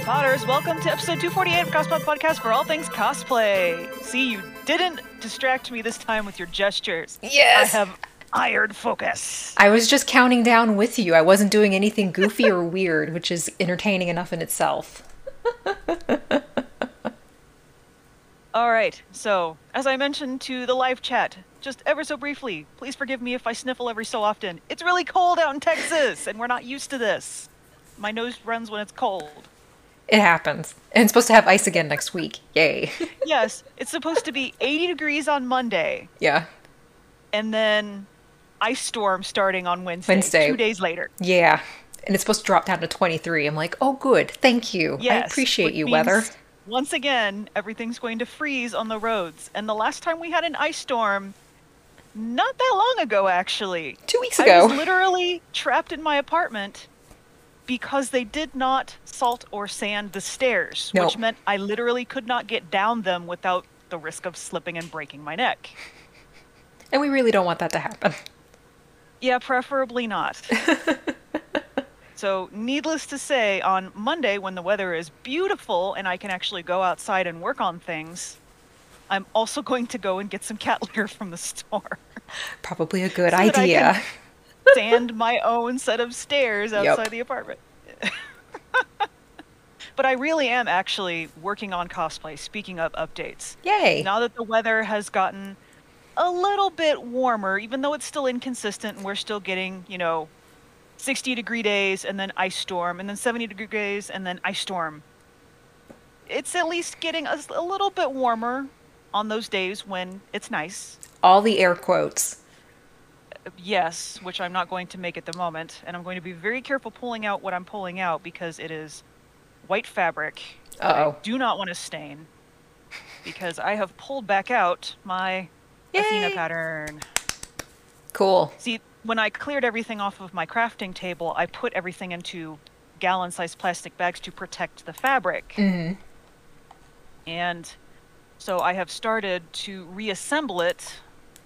Potters, welcome to episode 248 of Cosplay Podcast for all things cosplay. See, you didn't distract me this time with your gestures. Yes! I have iron focus. I was just counting down with you. I wasn't doing anything goofy or weird, which is entertaining enough in itself. All right, so as I mentioned to the live chat, just ever so briefly, please forgive me if I sniffle every so often. It's really cold out in Texas, and we're not used to this. My nose runs when it's cold. It happens. And it's supposed to have ice again next week. Yay. Yes, it's supposed to be 80 degrees on Monday, Yeah. and then ice storm starting on Wednesday. 2 days later. Yeah. And it's supposed to drop down to 23. I'm like, oh, good. Thank you. Yes, I appreciate which you, means, weather. Once again, everything's going to freeze on the roads. And the last time we had an ice storm, not that long ago, actually. 2 weeks I ago. was literally trapped in my apartment because they did not salt or sand the stairs, No. which meant I literally could not get down them without the risk of slipping and breaking my neck. And we really don't want that to happen. Yeah, preferably not. So, needless to say, on Monday, when the weather is beautiful and I can actually go outside and work on things, I'm also going to go and get some cat litter from the store. Probably a good So that I idea. can sand my own set of stairs outside the apartment. But I really am actually working on cosplay, speaking of updates. Yay. Now that the weather has gotten a little bit warmer, even though it's still inconsistent and we're still getting, 60-degree days and then ice storm and then 70-degree days and then ice storm. It's at least getting a little bit warmer on those days when it's nice. All the air quotes. Yes, which I'm not going to make at the moment. And I'm going to be very careful pulling out what I'm pulling out because it is white fabric. that I do not want to stain because I have pulled back out my Athena pattern. Cool. See, when I cleared everything off of my crafting table, I put everything into gallon-sized plastic bags to protect the fabric. Mm-hmm. And so I have started to reassemble it,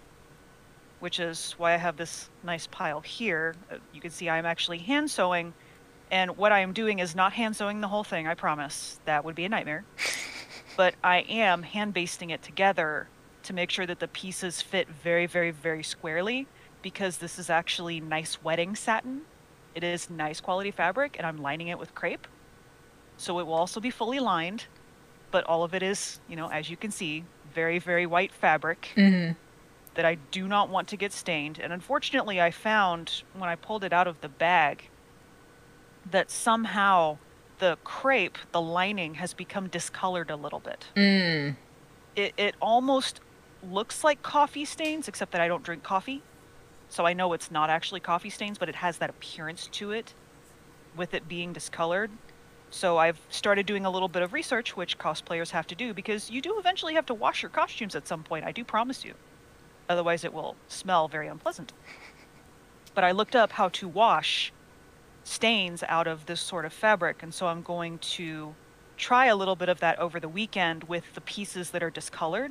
which is why I have this nice pile here. You can see I'm actually hand sewing, and what I am doing is not hand sewing the whole thing, I promise. That would be a nightmare. But I am hand basting it together to make sure that the pieces fit very, very, very squarely, because this is actually nice wedding satin. It is nice quality fabric, and I'm lining it with crepe. So it will also be fully lined, but all of it is, as you can see, very, very white fabric that I do not want to get stained. And unfortunately, I found when I pulled it out of the bag that somehow the crepe, the lining, has become discolored a little bit. It almost looks like coffee stains, except that I don't drink coffee. So I know it's not actually coffee stains, but it has that appearance to it with it being discolored. So I've started doing a little bit of research, which cosplayers have to do, because you do eventually have to wash your costumes at some point, I do promise you. Otherwise it will smell very unpleasant. But I looked up how to wash stains out of this sort of fabric, and so I'm going to try a little bit of that over the weekend with the pieces that are discolored.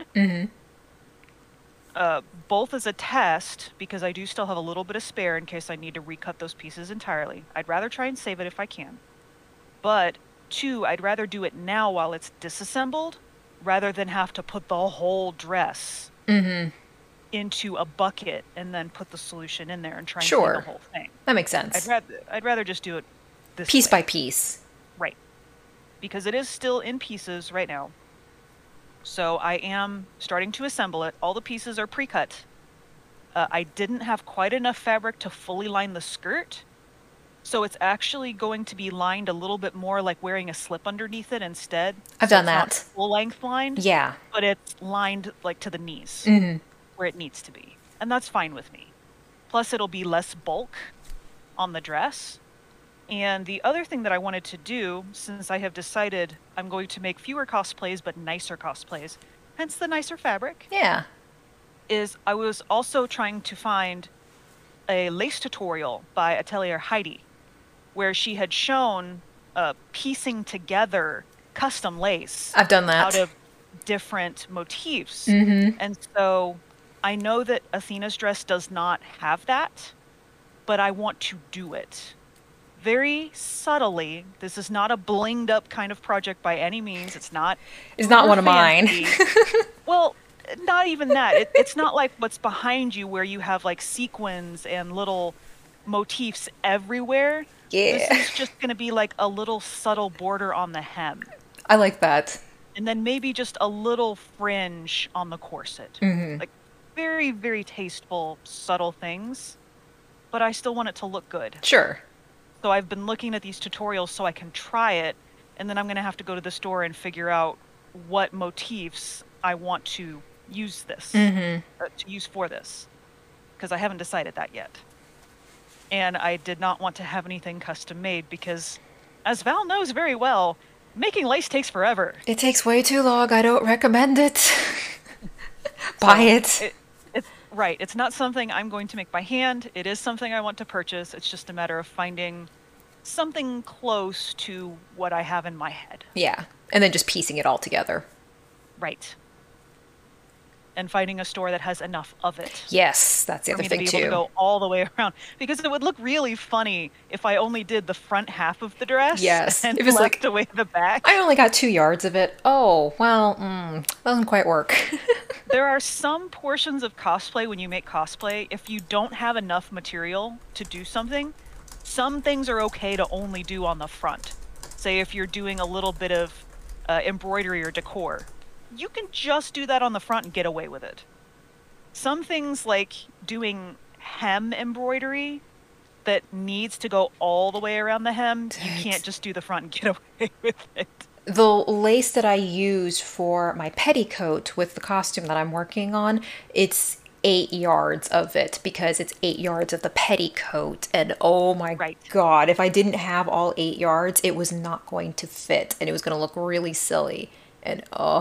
Both as a test, because I do still have a little bit of spare in case I need to recut those pieces entirely. I'd rather try and save it if I can. But 2, I'd rather do it now while it's disassembled rather than have to put the whole dress into a bucket and then put the solution in there and try and clean the whole thing. That makes sense. I'd rather just do it this piece way. by piece. Right. Because it is still in pieces right now. So I am starting to assemble it. All the pieces are pre-cut. I didn't have quite enough fabric to fully line the skirt. So it's actually going to be lined a little bit more like wearing a slip underneath it instead. I've done that. It's not full length lined. Yeah. But it's lined like to the knees where it needs to be. And that's fine with me. Plus it'll be less bulk on the dress. And the other thing that I wanted to do, since I have decided I'm going to make fewer cosplays but nicer cosplays, hence the nicer fabric, is I was also trying to find a lace tutorial by Atelier Heidi, where she had shown piecing together custom lace. I've done that. Out of different motifs. And so I know that Athena's dress does not have that, but I want to do it. very subtly. This is not a blinged up kind of project by any means. It's not It's not uber one of mine. fancy. Well, not even that. It's not like what's behind you where you have like sequins and little motifs everywhere. This Yeah. is just going to be like a little subtle border on the hem. I like that. And then maybe just a little fringe on the corset. Like very, very tasteful, subtle things. But I still want it to look good. Sure. So I've been looking at these tutorials so I can try it. And then I'm going to have to go to the store and figure out what motifs I want to use this, to use for this. Because I haven't decided that yet. And I did not want to have anything custom made because, as Val knows very well, making lace takes forever. It takes way too long. I don't recommend it. Buy it. It's right. It's not something I'm going to make by hand. It is something I want to purchase. It's just a matter of finding something close to what I have in my head. Yeah. And then just piecing it all together. Right. And finding a store that has enough of it. Yes, that's the For other me to thing be able too. to go all the way around, because it would look really funny if I only did the front half of the dress Yes, and if it's left like- away the back. I only got 2 yards of it. Oh, well, doesn't quite work. There are some portions of cosplay when you make cosplay, if you don't have enough material to do something, some things are okay to only do on the front. Say if you're doing a little bit of embroidery or decor, you can just do that on the front and get away with it. Some things like doing hem embroidery that needs to go all the way around the hem, you can't just do the front and get away with it. The lace that I use for my petticoat with the costume that I'm working on, it's 8 yards of it because it's 8 yards of the petticoat. And oh my Right. God, if I didn't have all 8 yards, it was not going to fit and it was going to look really silly. And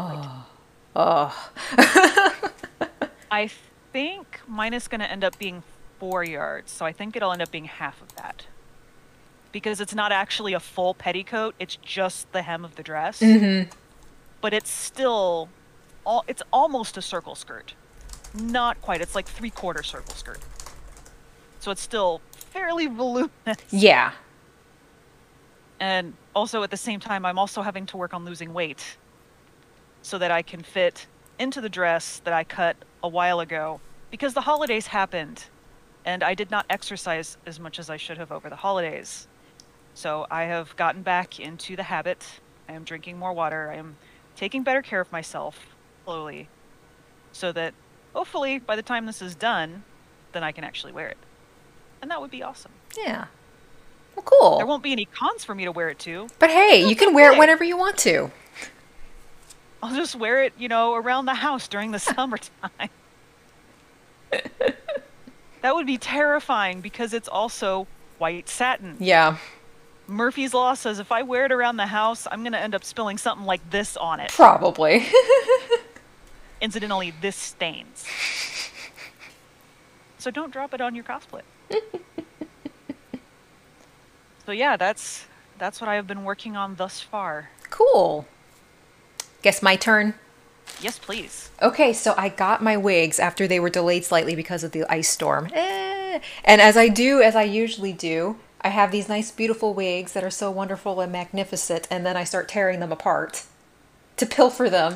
I think mine is going to end up being 4 yards, so I think it'll end up being half of that. Because it's not actually a full petticoat, it's just the hem of the dress. But it's still, it's almost a circle skirt. Not quite, it's like 3/4 circle skirt. So it's still fairly voluminous. yeah. And also at the same time, I'm also having to work on losing weight so that I can fit into the dress that I cut a while ago because the holidays happened and I did not exercise as much as I should have over the holidays. So I have gotten back into the habit. I am drinking more water. I am taking better care of myself slowly so that hopefully by the time this is done, then I can actually wear it. And that would be awesome. Yeah. Well, cool. There won't be any cons for me to wear it to. But hey, you can wear it okay. whenever you want to. I'll just wear it, around the house during the summertime. That would be terrifying because it's also white satin. Yeah. Murphy's Law says if I wear it around the house, I'm going to end up spilling something like this on it. Probably. Incidentally, this stains. So don't drop it on your cosplay. So yeah, that's what I have been working on thus far. Cool. Guess my turn. Yes, please. Okay, so I got my wigs after they were delayed slightly because of the ice storm. And as I usually do, I have these nice, beautiful wigs that are so wonderful and magnificent, and then I start tearing them apart to pilfer them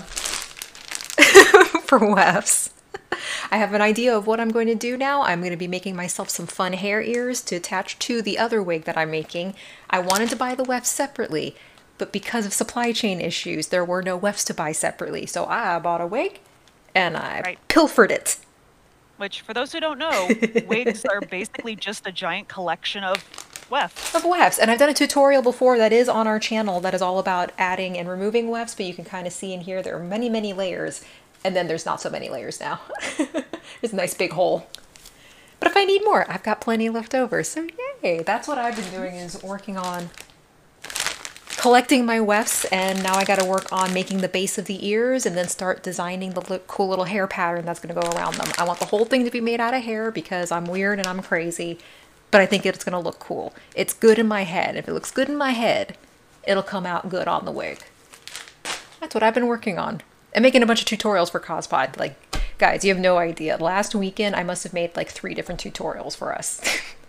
for wefts. I have an idea of what I'm going to do now. I'm going to be making myself some fun hair ears to attach to the other wig that I'm making. I wanted to buy the wefts separately, but because of supply chain issues, there were no wefts to buy separately. So I bought a wig and I pilfered it. Which, for those who don't know, wigs are basically just a giant collection of wefts. Of wefts. And I've done a tutorial before that is on our channel that is all about adding and removing wefts, but you can kind of see in here there are many, many layers. And then there's not so many layers now. There's a nice big hole. But if I need more, I've got plenty left over. So yay! That's what I've been doing, is working on collecting my wefts, and now I got to work on making the base of the ears and then start designing the cool little hair pattern that's going to go around them. I want the whole thing to be made out of hair because I'm weird and I'm crazy, but I think it's going to look cool. It's good in my head. If it looks good in my head, it'll come out good on the wig. That's what I've been working on. And making a bunch of tutorials for CosPod. Like, guys, you have no idea. Last weekend, I must have made like 3 different tutorials for us.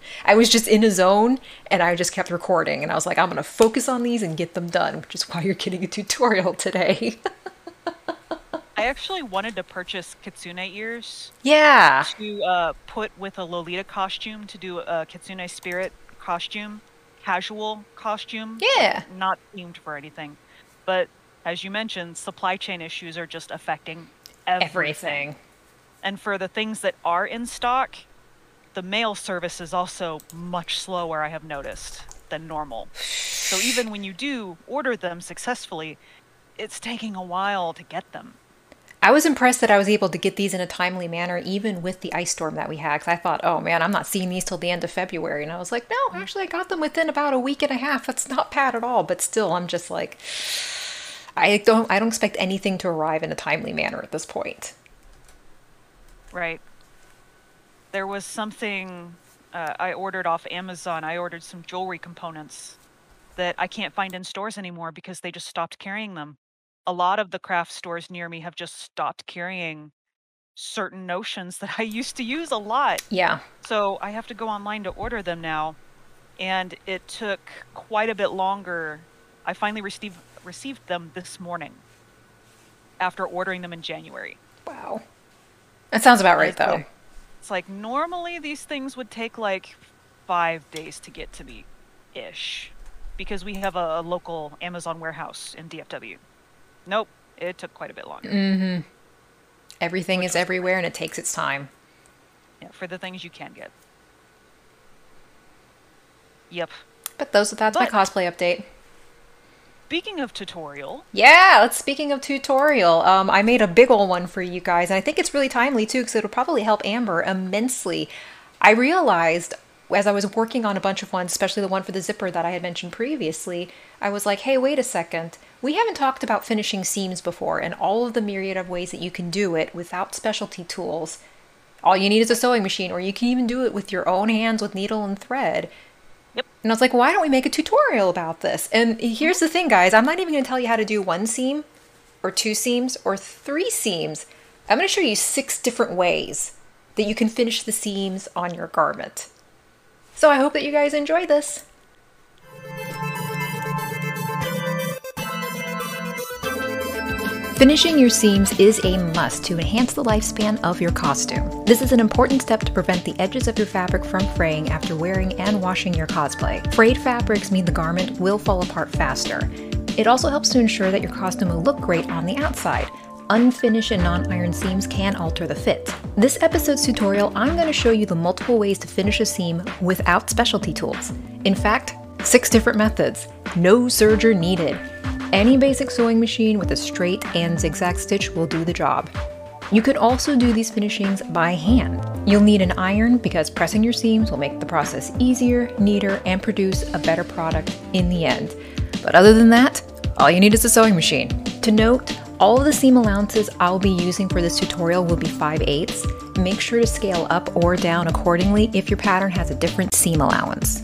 I was just in a zone and I just kept recording and I was like, I'm going to focus on these and get them done, which is why you're getting a tutorial today. I actually wanted to purchase kitsune ears Yeah. to put with a Lolita costume to do a kitsune spirit costume, casual costume, Yeah. like not themed for anything. But as you mentioned, supply chain issues are just affecting everything. And for the things that are in stock, the mail service is also much slower, I have noticed, than normal. So even when you do order them successfully, it's taking a while to get them. I was impressed that I was able to get these in a timely manner, even with the ice storm that we had. Because I thought, oh man, I'm not seeing these till the end of February. And I was like, no, actually, I got them within about a week and a half. That's not bad at all. But still, I'm just like, I don't expect anything to arrive in a timely manner at this point. Right. There was something I ordered off Amazon. I ordered some jewelry components that I can't find in stores anymore because they just stopped carrying them. A lot of the craft stores near me have just stopped carrying certain notions that I used to use a lot. Yeah. So I have to go online to order them now. And it took quite a bit longer. I finally received them this morning after ordering them in January. Wow. That sounds about right, though. It's like normally these things would take like 5 days to get to me-ish. Because we have a local Amazon warehouse in DFW. Nope, it took quite a bit longer. Mm-hmm. Everything is everywhere and it takes its time. Yeah, for the things you can get. Yep. But that's my cosplay update. Speaking of tutorial. Yeah, speaking of tutorial, I made a big ol' one for you guys. And I think it's really timely too, because it'll probably help Amber immensely. I realized as I was working on a bunch of ones, especially the one for the zipper that I had mentioned previously, I was like, hey, wait a second. We haven't talked about finishing seams before and all of the myriad of ways that you can do it without specialty tools. All you need is a sewing machine, or you can even do it with your own hands with needle and thread. Yep. And I was like, why don't we make a tutorial about this? And here's the thing, guys. I'm not even going to tell you how to do 1 seam or 2 seams or 3 seams. I'm going to show you 6 different ways that you can finish the seams on your garment. So I hope that you guys enjoy this. Finishing your seams is a must to enhance the lifespan of your costume. This is an important step to prevent the edges of your fabric from fraying after wearing and washing your cosplay. Frayed fabrics mean the garment will fall apart faster. It also helps to ensure that your costume will look great on the outside. Unfinished and non-iron seams can alter the fit. This episode's tutorial, I'm going to show you the multiple ways to finish a seam without specialty tools. In fact, 6 different methods. No serger needed. Any basic sewing machine with a straight and zigzag stitch will do the job. You can also do these finishings by hand. You'll need an iron because pressing your seams will make the process easier, neater, and produce a better product in the end. But other than that, all you need is a sewing machine. To note, all of the seam allowances I'll be using for this tutorial will be 5/8. Make sure to scale up or down accordingly if your pattern has a different seam allowance.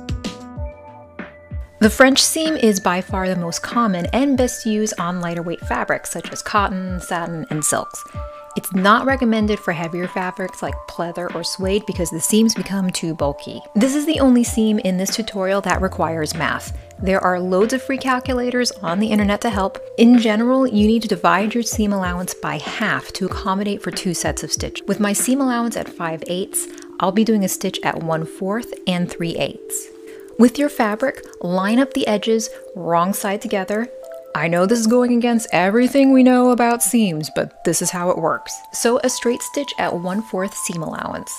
The French seam is by far the most common and best used on lighter weight fabrics such as cotton, satin, and silks. It's not recommended for heavier fabrics like pleather or suede because the seams become too bulky. This is the only seam in this tutorial that requires math. There are loads of free calculators on the internet to help. In general, you need to divide your seam allowance by half to accommodate for 2 sets of stitch. With my seam allowance at 5/8, I'll be doing a stitch at 1/4 and 3/8. With your fabric, line up the edges wrong side together. I know this is going against everything we know about seams, but this is how it works. Sew a straight stitch at 1/4 seam allowance.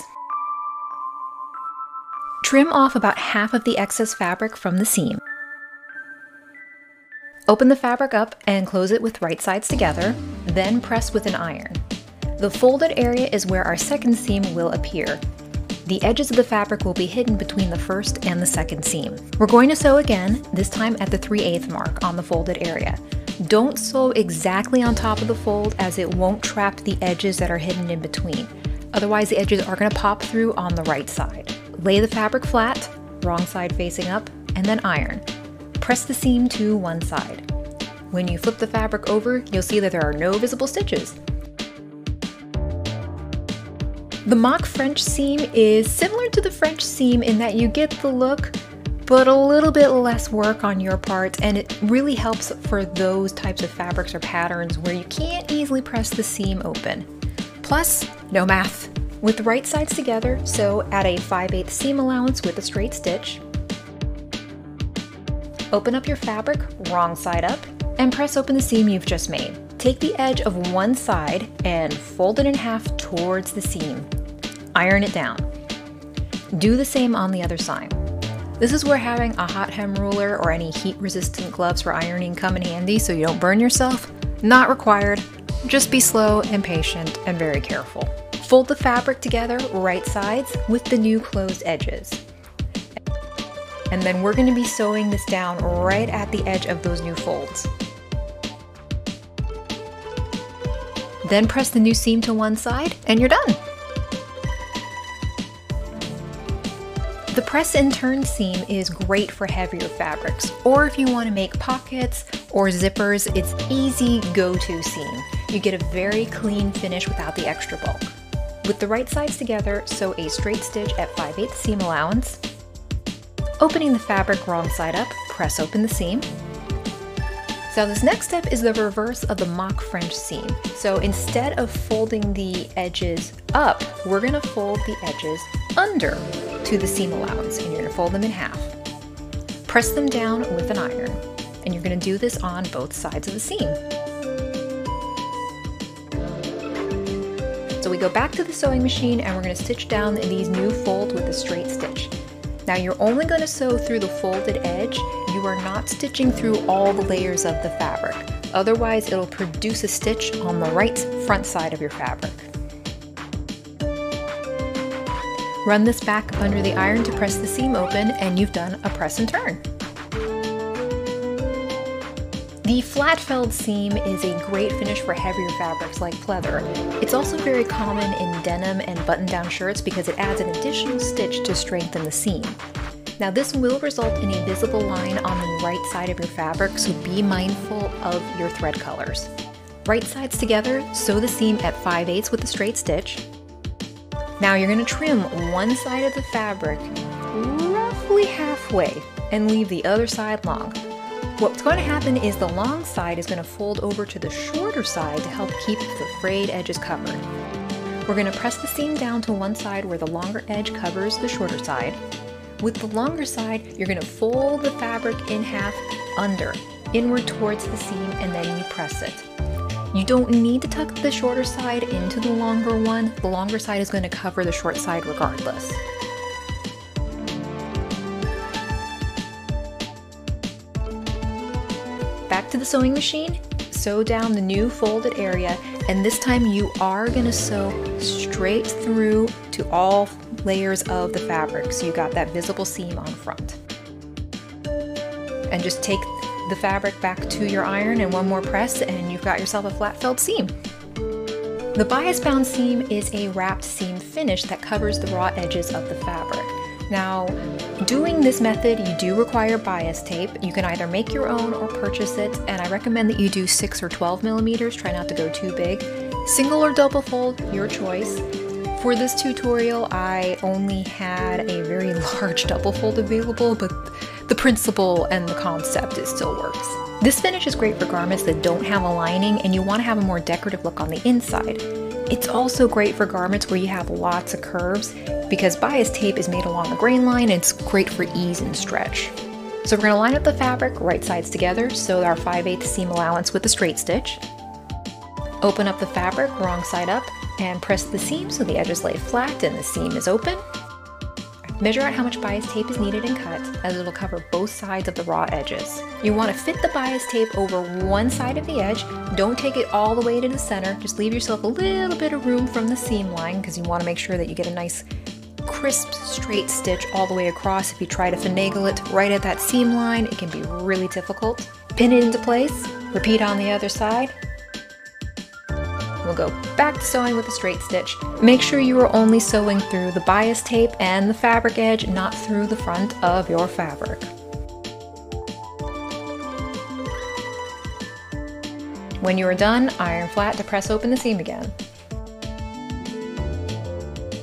Trim off about half of the excess fabric from the seam. Open the fabric up and close it with right sides together, then press with an iron. The folded area is where our second seam will appear. The edges of the fabric will be hidden between the first and the second seam. We're going to sew again, this time at the 3/8 mark on the folded area. Don't sew exactly on top of the fold as it won't trap the edges that are hidden in between. Otherwise the edges are going to pop through on the right side. Lay the fabric flat, wrong side facing up, and then iron. Press the seam to one side. When you flip the fabric over, you'll see that there are no visible stitches. The mock French seam is similar to the French seam in that you get the look, but a little bit less work on your part, and it really helps for those types of fabrics or patterns where you can't easily press the seam open. Plus, no math. With the right sides together, sew at a 5/8 seam allowance with a straight stitch. Open up your fabric, wrong side up, and press open the seam you've just made. Take the edge of one side and fold it in half towards the seam. Iron it down. Do the same on the other side. This is where having a hot hem ruler or any heat-resistant gloves for ironing come in handy so you don't burn yourself. Not required. Just be slow and patient and very careful. Fold the fabric together, right sides, with the new closed edges. And then we're going to be sewing this down right at the edge of those new folds. Then press the new seam to one side and you're done. The press and turn seam is great for heavier fabrics, or if you want to make pockets or zippers, it's easy go-to seam. You get a very clean finish without the extra bulk. With the right sides together, sew a straight stitch at 5/8 seam allowance. Opening the fabric wrong side up, press open the seam. So this next step is the reverse of the mock French seam. So instead of folding the edges up, we're going to fold the edges under to the seam allowance, and you're going to fold them in half. Press them down with an iron, and you're going to do this on both sides of the seam. So we go back to the sewing machine and we're going to stitch down these new folds with a straight stitch. Now you're only going to sew through the folded edge. You are not stitching through all the layers of the fabric. Otherwise, it'll produce a stitch on the right front side of your fabric. Run this back under the iron to press the seam open, and you've done a press and turn. The flat felled seam is a great finish for heavier fabrics like pleather. It's also very common in denim and button-down shirts because it adds an additional stitch to strengthen the seam. Now this will result in a visible line on the right side of your fabric, so be mindful of your thread colors. Right sides together, sew the seam at 5/8 with a straight stitch. Now you're going to trim one side of the fabric roughly halfway and leave the other side long. What's going to happen is the long side is going to fold over to the shorter side to help keep the frayed edges covered. We're going to press the seam down to one side where the longer edge covers the shorter side. With the longer side, you're going to fold the fabric in half under, inward towards the seam, and then you press it. You don't need to tuck the shorter side into the longer one. The longer side is going to cover the short side regardless. Back to the sewing machine, sew down the new folded area, and this time you are going to sew straight through to all layers of the fabric, so you got that visible seam on front. And just take the fabric back to your iron and one more press and you've got yourself a flat felled seam. The bias bound seam is a wrapped seam finish that covers the raw edges of the fabric. Now, doing this method, you do require bias tape. You can either make your own or purchase it, and I recommend that you do 6 or 12 millimeters. Try not to go too big. Single or double fold, your choice. For this tutorial, I only had a very large double fold available, but the principle and the concept still works. This finish is great for garments that don't have a lining and you want to have a more decorative look on the inside. It's also great for garments where you have lots of curves because bias tape is made along a grain line and it's great for ease and stretch. So we're going to line up the fabric, right sides together, sew our 5/8 seam allowance with a straight stitch. Open up the fabric, wrong side up, and press the seam so the edges lay flat and the seam is open. Measure out how much bias tape is needed and cut, as it will cover both sides of the raw edges. You want to fit the bias tape over one side of the edge. Don't take it all the way to the center. Just leave yourself a little bit of room from the seam line because you want to make sure that you get a nice crisp straight stitch all the way across. If you try to finagle it right at that seam line, it can be really difficult. Pin it into place, repeat on the other side. We'll go back to sewing with a straight stitch. Make sure you are only sewing through the bias tape and the fabric edge, not through the front of your fabric. When you are done, iron flat to press open the seam again.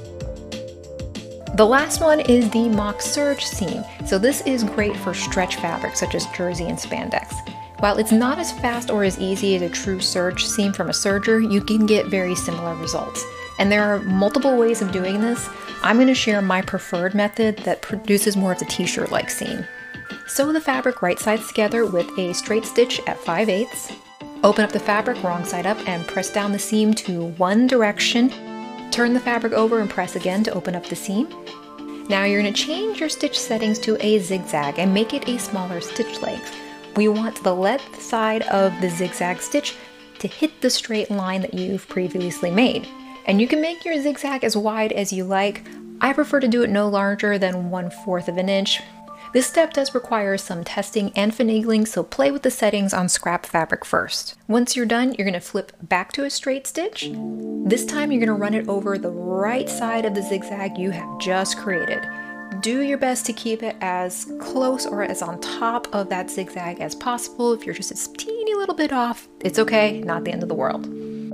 The last one is the mock serge seam. So this is great for stretch fabrics such as jersey and spandex. While it's not as fast or as easy as a true serge seam from a serger, you can get very similar results. And there are multiple ways of doing this. I'm going to share my preferred method that produces more of the t-shirt-like seam. Sew the fabric right sides together with a straight stitch at 5/8. Open up the fabric wrong side up and press down the seam to one direction. Turn the fabric over and press again to open up the seam. Now you're going to change your stitch settings to a zigzag and make it a smaller stitch length. We want the left side of the zigzag stitch to hit the straight line that you've previously made. And you can make your zigzag as wide as you like. I prefer to do it no larger than 1/4 of an inch. This step does require some testing and finagling, so play with the settings on scrap fabric first. Once you're done, you're going to flip back to a straight stitch. This time you're going to run it over the right side of the zigzag you have just created. Do your best to keep it as close or as on top of that zigzag as possible. If you're just a teeny little bit off, it's okay, not the end of the world.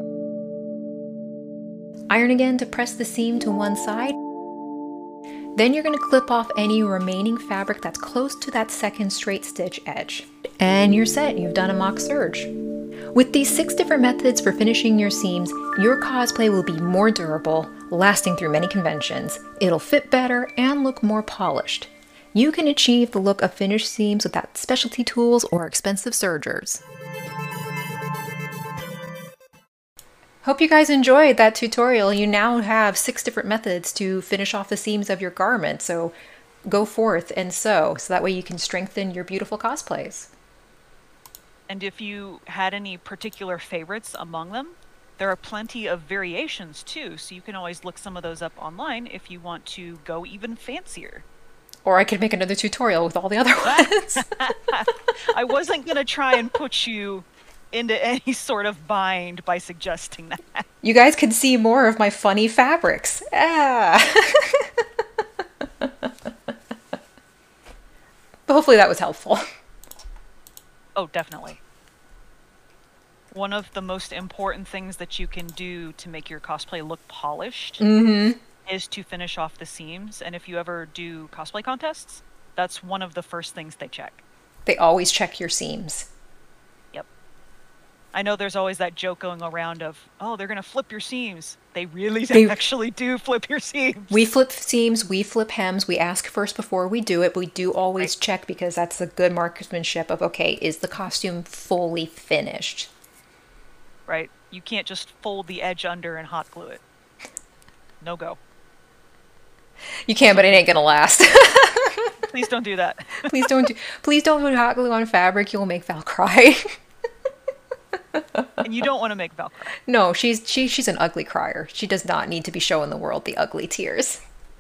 Iron again to press the seam to one side. Then you're going to clip off any remaining fabric that's close to that second straight stitch edge. And you're set, you've done a mock serge. With these 6 different methods for finishing your seams, your cosplay will be more durable, lasting through many conventions. It'll fit better and look more polished. You can achieve the look of finished seams without specialty tools or expensive sergers. Hope you guys enjoyed that tutorial. You now have 6 different methods to finish off the seams of your garment, so go forth and sew, so that way you can strengthen your beautiful cosplays. And if you had any particular favorites among them, there are plenty of variations too, so you can always look some of those up online if you want to go even fancier. Or I could make another tutorial with all the other ones. I wasn't going to try and put you into any sort of bind by suggesting that. You guys could see more of my funny fabrics. Ah. But hopefully that was helpful. Oh, definitely. One of the most important things that you can do to make your cosplay look polished is to finish off the seams. And if you ever do cosplay contests, that's one of the first things they check. They always check your seams. Yep. I know there's always that joke going around of, oh, they're going to flip your seams. They really actually do flip your seams. We flip seams, we flip hems, we ask first before we do it, but we do always check because that's a good marksmanship of, okay, is the costume fully finished? Right. You can't just fold the edge under and hot glue it. No go. You can, but it ain't gonna last. Please don't do that. Please don't do hot glue on fabric. You'll make Val cry. And you don't want to make Val cry. No, she's an ugly crier. She does not need to be showing the world the ugly tears.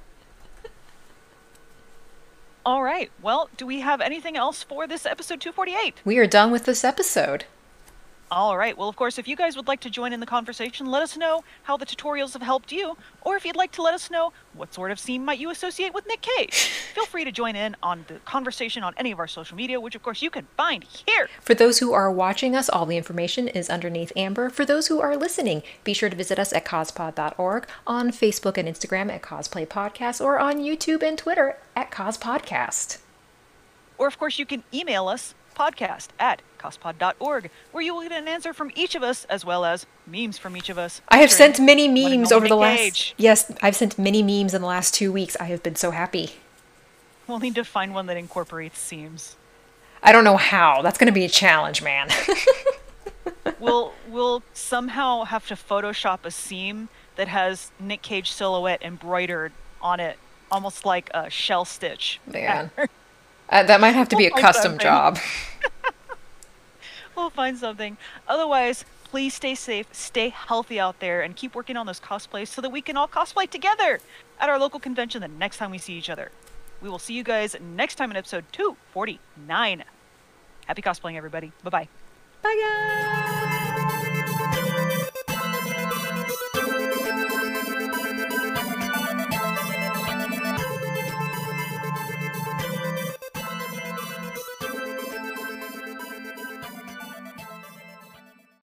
All right. Well, do we have anything else for this episode 248? We are done with this episode. All right. Well, of course, if you guys would like to join in the conversation, let us know how the tutorials have helped you, or if you'd like to let us know what sort of seam might you associate with Nick Cage. Feel free to join in on the conversation on any of our social media, which, of course, you can find here. For those who are watching us, all the information is underneath Amber. For those who are listening, be sure to visit us at cospod.org, on Facebook and Instagram at Cosplay Podcast, or on YouTube and Twitter at CosPodcast. Or, of course, you can email us, podcast@cospod.org, where you will get an answer from each of us, as well as memes from each of us. I have sent many memes over the Nick last... Cage. Yes, I've sent many memes in the last 2 weeks. I have been so happy. We'll need to find one that incorporates seams. I don't know how. That's going to be a challenge, man. We'll somehow have to Photoshop a seam that has Nick Cage silhouette embroidered on it, almost like a shell stitch. Man. That might have to be a custom job. We'll find something. Otherwise, please stay safe, stay healthy out there, and keep working on those cosplays so that we can all cosplay together at our local convention the next time we see each other. We will see you guys next time in episode 249. Happy cosplaying, everybody. Bye-bye. Bye, guys.